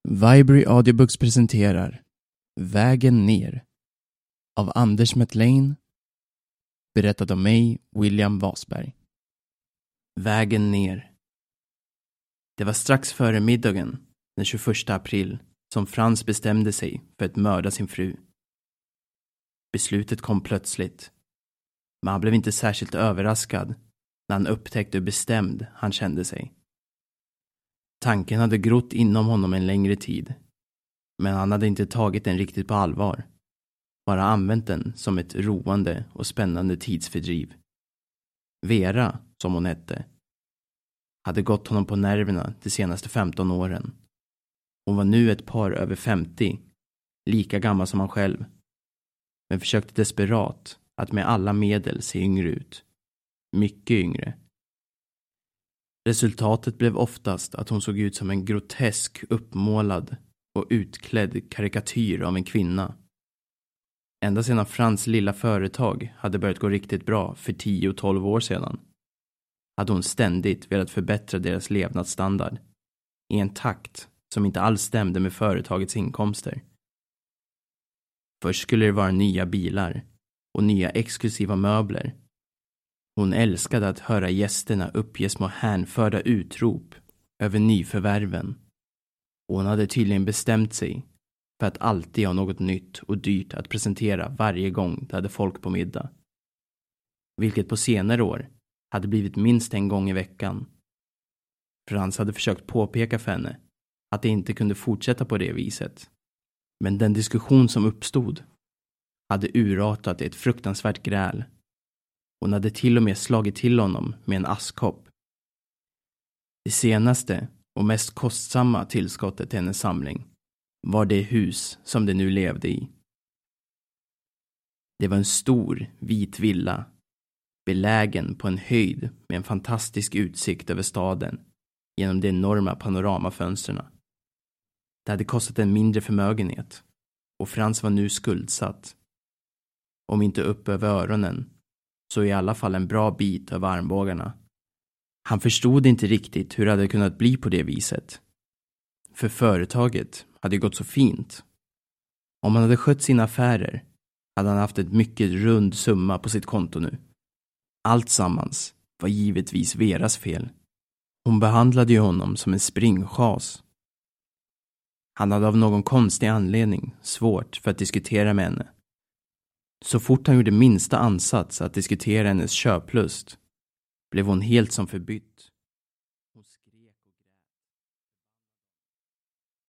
Vibrary Audiobooks presenterar Vägen ner av Anders McLean, berättad av mig, William Wasberg. Vägen ner. Det var strax före middagen, den 21 april, som Frans bestämde sig för att mörda sin fru. Beslutet kom plötsligt, men han blev inte särskilt överraskad när han upptäckte hur bestämd han kände sig. Tanken hade grott inom honom en längre tid, men han hade inte tagit den riktigt på allvar, bara använt den som ett roande och spännande tidsfördriv. Vera, som hon hette, hade gått honom på nerverna de senaste 15 åren. Hon var nu ett par över 50, lika gammal som han själv, men försökte desperat att med alla medel se yngre ut. Mycket yngre. Resultatet blev oftast att hon såg ut som en grotesk, uppmålad och utklädd karikatyr av en kvinna. Ända sedan Frans lilla företag hade börjat gå riktigt bra för 10-12 år sedan hade hon ständigt velat förbättra deras levnadsstandard i en takt som inte alls stämde med företagets inkomster. Först skulle det vara nya bilar och nya exklusiva möbler. Hon älskade att höra gästerna uppge små hänförda utrop över nyförvärven. Och hon hade tydligen bestämt sig för att alltid ha något nytt och dyrt att presentera varje gång det hade folk på middag. Vilket på senare år hade blivit minst en gång i veckan. Frans hade försökt påpeka för henne att det inte kunde fortsätta på det viset. Men den diskussion som uppstod hade urartat i ett fruktansvärt gräl. Hon hade till och med slagit till honom med en askkopp. Det senaste och mest kostsamma tillskottet till hennes samling var det hus som de nu levde i. Det var en stor, vit villa, belägen på en höjd med en fantastisk utsikt över staden genom de enorma panoramafönstren. Det hade kostat en mindre förmögenhet och Frans var nu skuldsatt. Om inte upp över öronen, så i alla fall en bra bit över armbågarna. Han förstod inte riktigt hur det hade kunnat bli på det viset. För företaget hade gått så fint. Om han hade skött sina affärer hade han haft ett mycket rund summa på sitt konto nu. Allt sammans var givetvis Veras fel. Hon behandlade ju honom som en springchas. Han hade av någon konstig anledning svårt för att diskutera med henne. Så fort han gjorde minsta ansats att diskutera hennes köplust blev hon helt som förbytt.